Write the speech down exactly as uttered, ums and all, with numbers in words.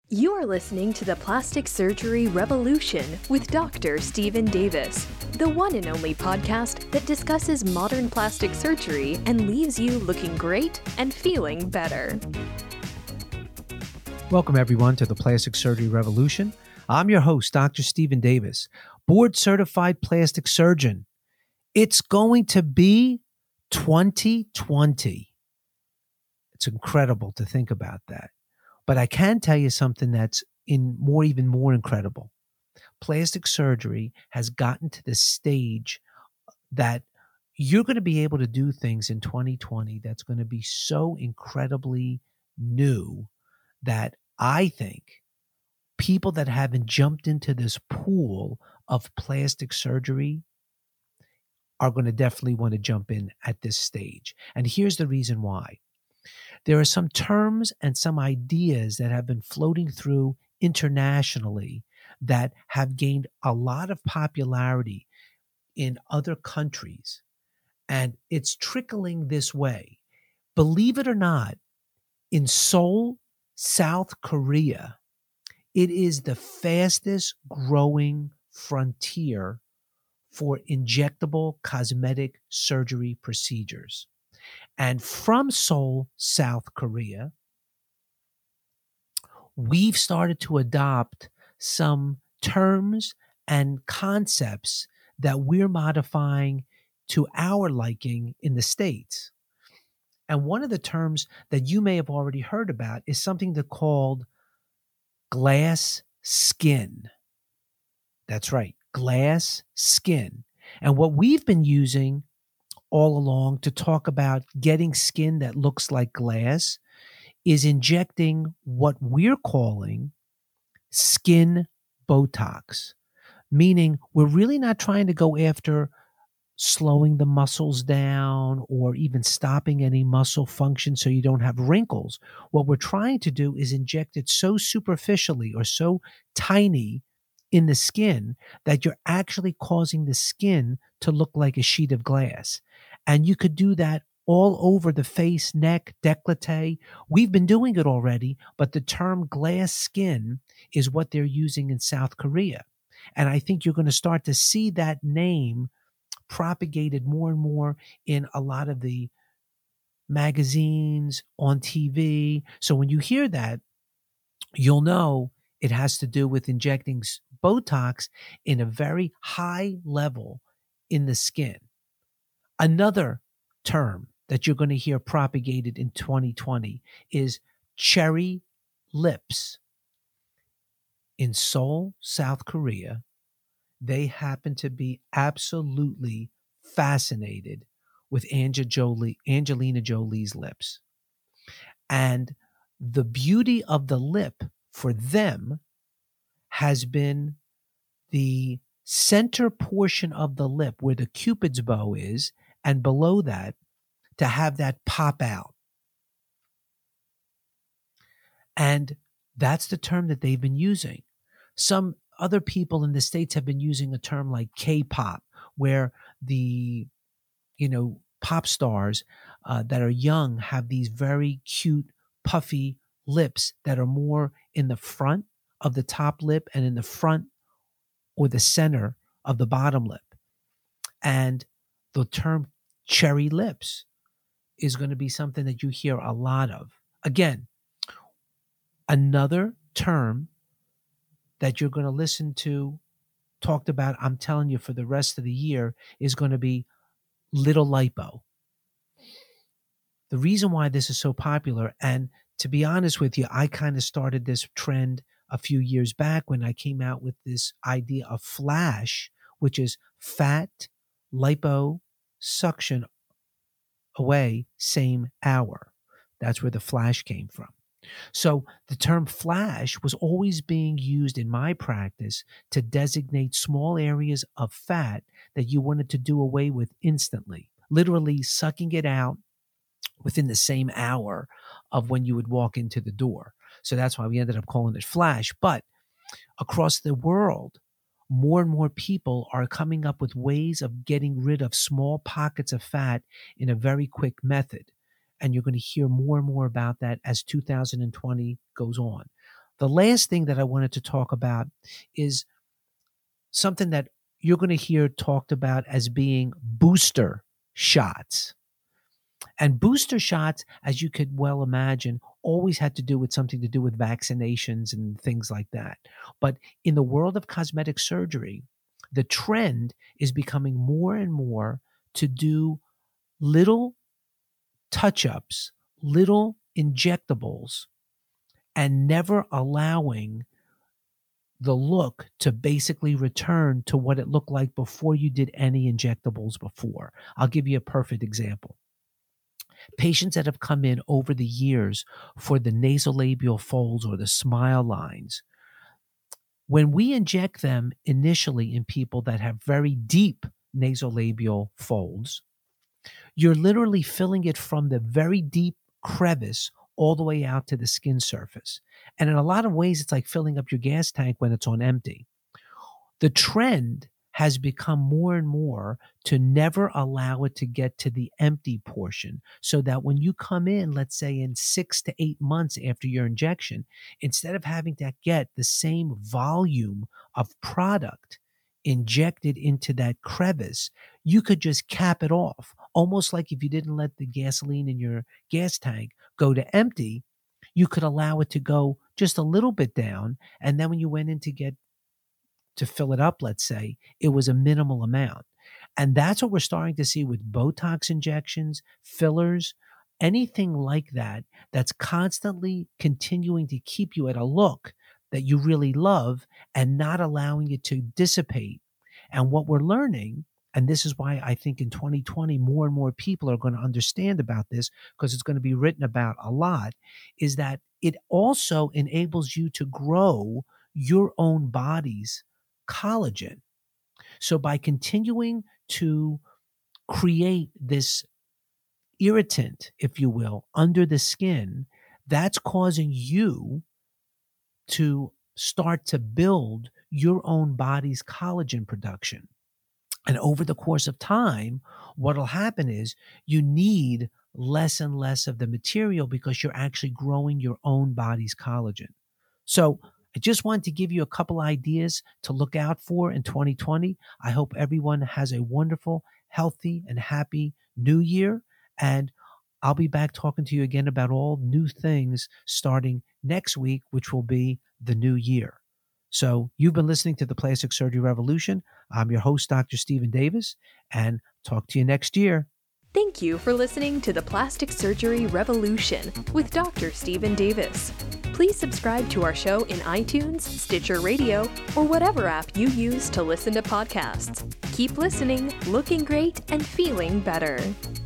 You are listening to the Plastic Surgery Revolution with Doctor Stephen Davis, the one and only podcast that discusses modern plastic surgery and leaves you looking great and feeling better. Welcome, everyone, to the Plastic Surgery Revolution. I'm your host, Doctor Stephen Davis, board-certified plastic surgeon. It's going to be twenty twenty. It's incredible to think about that. But I can tell you something that's in more, even more incredible. Plastic surgery has gotten to the stage that you're going to be able to do things in twenty twenty that's going to be so incredibly new that I think people that haven't jumped into this pool of plastic surgery are going to definitely want to jump in at this stage. And here's the reason why. There are some terms and some ideas that have been floating through internationally that have gained a lot of popularity in other countries. And it's trickling this way. Believe it or not, in Seoul, South Korea, it is the fastest growing frontier for injectable cosmetic surgery procedures. And from Seoul, South Korea, we've started to adopt some terms and concepts that we're modifying to our liking in the States. And one of the terms that you may have already heard about is something that's called glass skin. That's right, glass skin. And what we've been using all along to talk about getting skin that looks like glass is injecting what we're calling skin Botox, meaning we're really not trying to go after slowing the muscles down or even stopping any muscle function so you don't have wrinkles. What we're trying to do is inject it so superficially or so tiny in the skin that you're actually causing the skin to look like a sheet of glass. And you could do that all over the face, neck, décolleté. We've been doing it already, but the term glass skin is what they're using in South Korea. And I think you're going to start to see that name propagated more and more in a lot of the magazines, on T V. So when you hear that, you'll know it has to do with injecting Botox in a very high level in the skin. Another term that you're going to hear propagated in twenty twenty is cherry lips. In Seoul, South Korea, they happen to be absolutely fascinated with Ange Jolie, Angelina Jolie's lips. And the beauty of the lip for them has been the center portion of the lip where the Cupid's bow is, and below that, to have that pop out. And that's the term that they've been using. Some other people in the States have been using a term like K-pop, where the, you know, pop stars uh, that are young have these very cute, puffy lips that are more in the front of the top lip and in the front or the center of the bottom lip. And the term cherry lips is going to be something that you hear a lot of. Again, another term that you're going to listen to talked about, I'm telling you, for the rest of the year is going to be little lipo. The reason why this is so popular, and to be honest with you, I kind of started this trend a few years back when I came out with this idea of FLASH, which is fat liposuction away same hour. That's where the FLASH came from. So the term FLASH was always being used in my practice to designate small areas of fat that you wanted to do away with instantly, literally sucking it out within the same hour of when you would walk into the door. So that's why we ended up calling it FLASH. But across the world, more and more people are coming up with ways of getting rid of small pockets of fat in a very quick method. And you're going to hear more and more about that as two thousand twenty goes on. The last thing that I wanted to talk about is something that you're going to hear talked about as being booster shots. And booster shots, as you could well imagine, always had to do with something to do with vaccinations and things like that. But in the world of cosmetic surgery, the trend is becoming more and more to do little touch-ups, little injectables, and never allowing the look to basically return to what it looked like before you did any injectables before. I'll give you a perfect example. Patients that have come in over the years for the nasolabial folds or the smile lines, when we inject them initially in people that have very deep nasolabial folds, you're literally filling it from the very deep crevice all the way out to the skin surface. And in a lot of ways, it's like filling up your gas tank when it's on empty. The trend has become more and more to never allow it to get to the empty portion, so that when you come in, let's say in six to eight months after your injection, instead of having to get the same volume of product injected into that crevice, you could just cap it off. Almost like if you didn't let the gasoline in your gas tank go to empty, you could allow it to go just a little bit down. And then when you went in to get to fill it up, let's say, it was a minimal amount. And that's what we're starting to see with Botox injections, fillers, anything like that, that's constantly continuing to keep you at a look that you really love and not allowing it to dissipate. And what we're learning, and this is why I think in twenty twenty, more and more people are going to understand about this, because it's going to be written about a lot, is that it also enables you to grow your own body's collagen. So by continuing to create this irritant, if you will, under the skin, that's causing you to start to build your own body's collagen production. And over the course of time, what'll happen is you need less and less of the material because you're actually growing your own body's collagen. So I just wanted to give you a couple ideas to look out for in twenty twenty. I hope everyone has a wonderful, healthy, and happy new year. And I'll be back talking to you again about all new things starting next week, which will be the new year. So you've been listening to the Plastic Surgery Revolution. I'm your host, Doctor Stephen Davis, and talk to you next year. Thank you for listening to the Plastic Surgery Revolution with Doctor Stephen Davis. Please subscribe to our show in iTunes, Stitcher Radio, or whatever app you use to listen to podcasts. Keep listening, looking great, and feeling better.